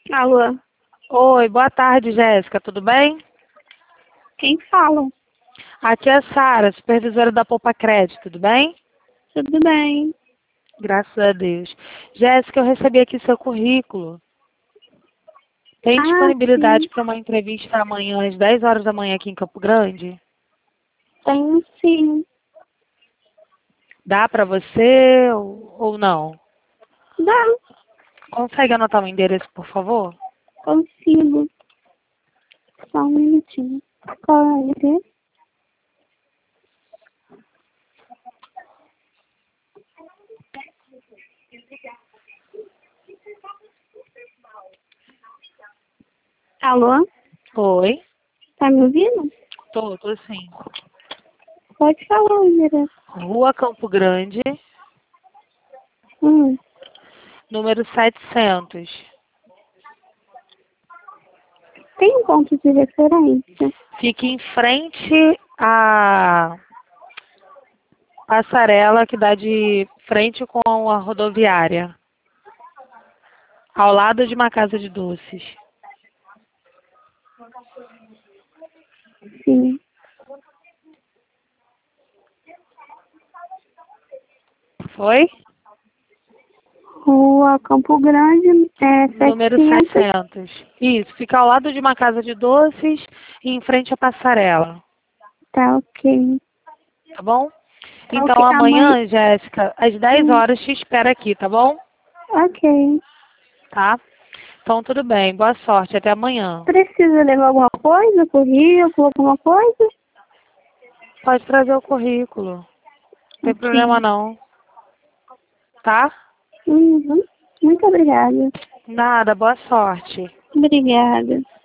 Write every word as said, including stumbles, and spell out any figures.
Alô, Oi, boa tarde, Jéssica, tudo bem? quem fala? Aqui é a Sara, supervisora da Poupa Crédito, tudo bem? Tudo bem? Graças a Deus. Jéssica, eu recebi aqui seu currículo. Tem Ah, disponibilidade sim, para uma entrevista amanhã às dez horas da manhã aqui em Campo Grande? tenho sim. Dá para você ou, ou não? Dá, Consegue anotar o endereço, por favor? consigo. Só um minutinho. Qual é o endereço? Alô, Oi, tá me ouvindo? tô, tô sim. Pode falar o endereço. Rua Campo Grande, Hum, número setecentos. tem um ponto de referência? Fica em frente à passarela que dá de frente com a rodoviária, ao lado de uma casa de doces. Sim. Foi? Rua Campo Grande, é Número setecentos. setecentos. Isso, fica ao lado de uma casa de doces e em frente à passarela. Tá ok. Tá bom? Tá ok. Então Amanhã. amanhã, Jéssica, às dez Hum, horas te espero aqui, tá bom? ok. Tá? Então tudo bem. Boa sorte. Até amanhã. Precisa levar alguma coisa? Currículo, alguma coisa? Pode trazer o currículo. Não tem problema Ok. não. Tá? Uhum. Muito obrigada. Nada. Boa sorte. Obrigada.